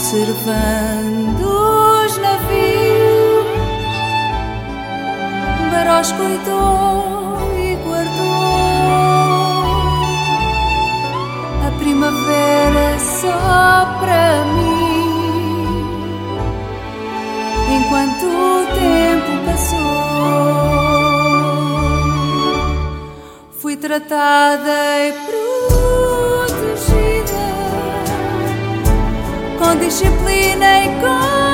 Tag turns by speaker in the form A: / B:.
A: observando os navios, Barós cuidou e guardou a primavera só para mim, enquanto o tempo passou. Fui tratada e protegida com disciplina e com